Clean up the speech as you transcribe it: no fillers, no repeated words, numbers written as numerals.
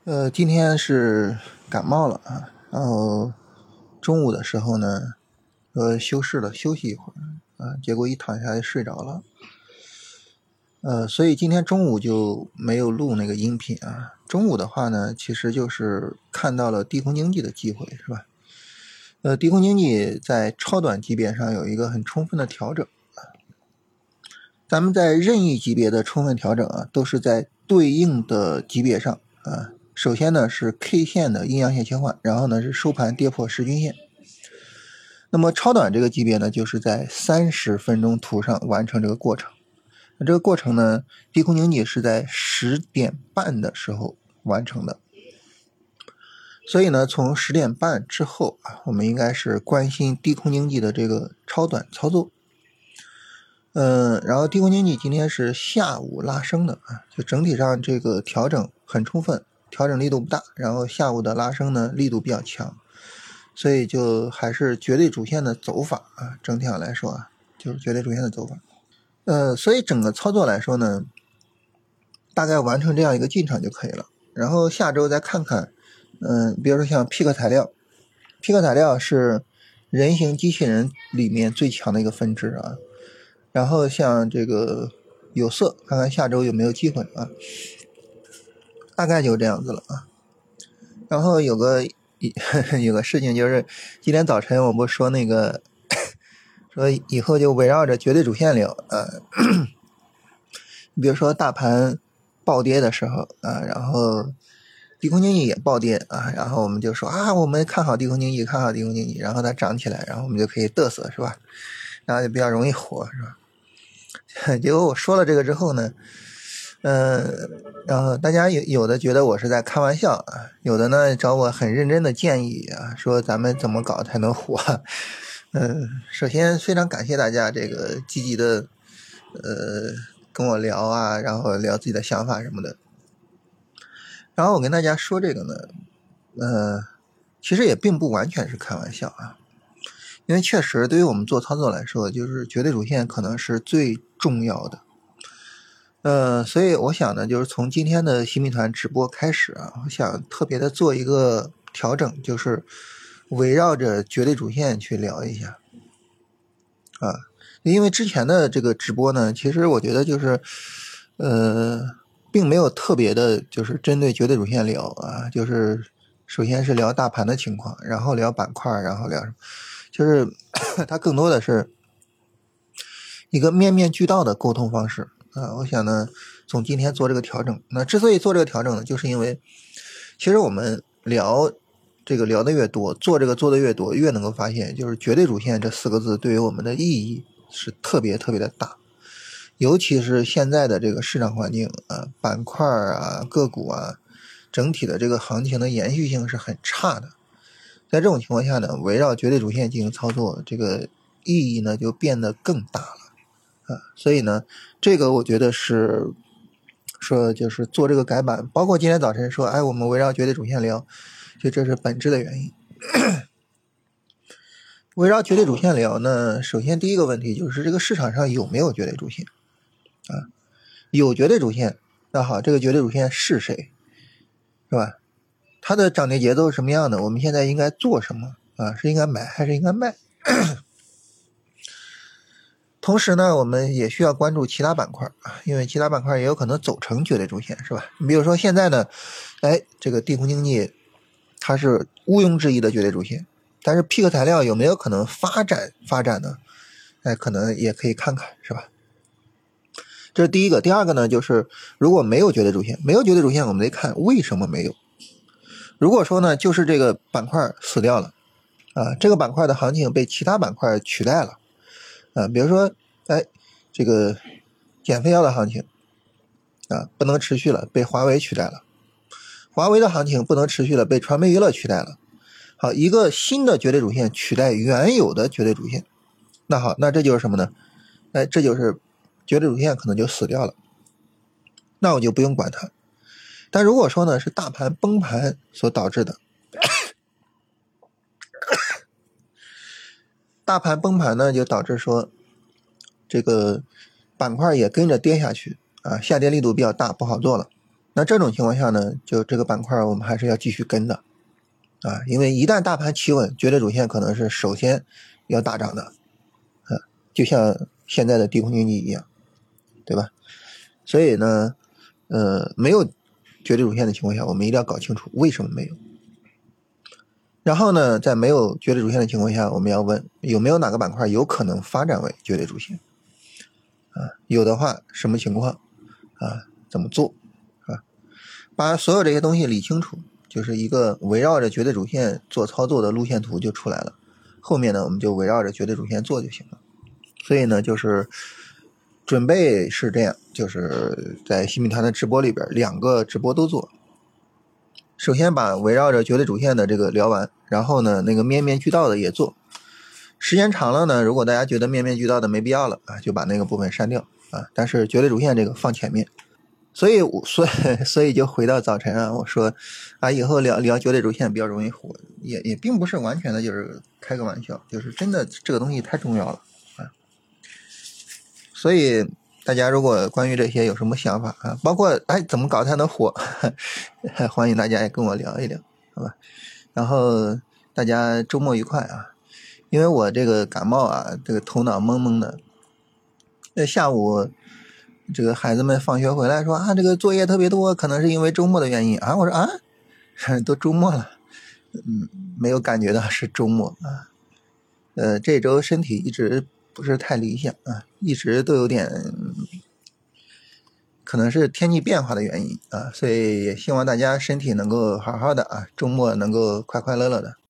今天是感冒了啊，然后中午的时候呢，休息一会儿啊，结果一躺下就睡着了。所以今天中午就没有录那个音频啊。中午的话呢，其实就是看到了低空经济的机会，是吧？低空经济在超短级别上有一个很充分的调整啊。咱们在任意级别的充分调整啊，都是在对应的级别上啊。首先呢是 K 线的阴阳线切换，然后呢是收盘跌破10均线。那么超短这个级别呢，就是在30分钟图上完成这个过程。那这个过程呢，低空经济是在10点半的时候完成的。所以呢，从10点半之后啊，我们应该是关心低空经济的这个超短操作。然后低空经济今天是下午拉升的啊，就整体上这个调整很充分，调整力度不大，然后下午的拉升呢力度比较强，所以就还是绝对主线的走法啊，整体上来说啊，就是绝对主线的走法。所以整个操作来说呢，大概完成这样一个进场就可以了。然后下周再看看，比如说像 Pick 材料是人形机器人里面最强的一个分支啊。然后像这个有色，看看下周有没有机会啊，大概就这样子了啊。然后有个事情就是，今天早晨我不说那个说以后就围绕着绝对主线聊啊，比如说大盘暴跌的时候啊，然后低空经济也暴跌啊，然后我们就说啊，我们看好低空经济，然后它涨起来，然后我们就可以嘚瑟，是吧？然后就比较容易火，是吧？结果我说了这个之后呢，然后大家有的觉得我是在开玩笑啊，有的呢找我很认真的建议啊，说咱们怎么搞才能火。首先非常感谢大家这个积极的跟我聊啊，然后聊自己的想法什么的。然后我跟大家说这个呢，其实也并不完全是开玩笑啊。因为确实对于我们做操作来说，就是绝对主线可能是最重要的。所以我想呢，就是从今天的新米团直播开始啊，我想特别的做一个调整，就是围绕着绝对主线去聊一下啊。因为之前的这个直播呢，其实我觉得就是并没有特别的就是针对绝对主线聊啊，就是首先是聊大盘的情况，然后聊板块，然后聊什么，就是它更多的是一个面面俱到的沟通方式啊。我想呢，从今天做这个调整，那之所以做这个调整呢，就是因为其实我们聊的越多，做这个做的越多，越能够发现，就是绝对主线这4个字对于我们的意义是特别特别的大。尤其是现在的这个市场环境啊，板块啊，个股啊，整体的这个行情的延续性是很差的。在这种情况下呢，围绕绝对主线进行操作，这个意义呢就变得更大了啊。所以呢，这个我觉得是说就是做这个改版，包括今天早晨说，我们围绕绝对主线聊，就这是本质的原因。围绕绝对主线聊呢，首先第一个问题就是这个市场上有没有绝对主线啊？有绝对主线，那好，这个绝对主线是谁，是吧？它的涨跌节奏是什么样的？我们现在应该做什么啊？是应该买还是应该卖？同时呢，我们也需要关注其他板块啊，因为其他板块也有可能走成绝对主线，是吧？你比如说现在呢，这个地空经济它是毋庸置疑的绝对主线，但是 Pick 材料有没有可能发展呢？可能也可以看看，是吧？这是第一个。第二个呢，就是如果没有绝对主线，我们得看为什么没有。如果说呢，就是这个板块死掉了啊，这个板块的行情被其他板块取代了啊，比如说这个减肥药的行情啊不能持续了，被华为取代了；华为的行情不能持续了，被传媒娱乐取代了。好，一个新的绝对主线取代原有的绝对主线，那好，那这就是什么呢？这就是绝对主线可能就死掉了，那我就不用管它。但如果说呢是大盘崩盘所导致的，大盘崩盘呢就导致说这个板块也跟着跌下去啊，下跌力度比较大，不好做了。 那这种情况下呢，就这个板块我们还是要继续跟的啊，因为一旦大盘企稳，绝对主线可能是首先要大涨的，就像现在的低空经济一样，对吧？所以呢，没有绝对主线的情况下，我们一定要搞清楚为什么没有。然后呢，在没有绝对主线的情况下，我们要问有没有哪个板块有可能发展为绝对主线啊？有的话，什么情况啊？怎么做啊？把所有这些东西理清楚，就是一个围绕着绝对主线做操作的路线图就出来了。后面呢，我们就围绕着绝对主线做就行了。所以呢，就是准备是这样，就是在新米团的直播里边2个直播都做。首先把围绕着绝对主线的这个聊完，然后呢，那个面面俱到的也做。时间长了呢，如果大家觉得面面俱到的没必要了啊，就把那个部分删掉啊。但是绝对主线这个放前面。所以就回到早晨啊，我说啊，以后聊绝对主线比较容易火，也并不是完全的就是开个玩笑，就是真的这个东西太重要了啊。所以大家如果关于这些有什么想法啊，包括怎么搞才能火，欢迎大家也跟我聊一聊，好吧？然后大家周末愉快啊！因为我这个感冒啊，这个头脑懵懵的。下午这个孩子们放学回来说啊，这个作业特别多，可能是因为周末的原因啊。我说啊，都周末了，没有感觉到是周末啊。这周身体一直不是太理想啊，一直都有点，可能是天气变化的原因啊，所以也希望大家身体能够好好的啊，周末能够快快乐乐的。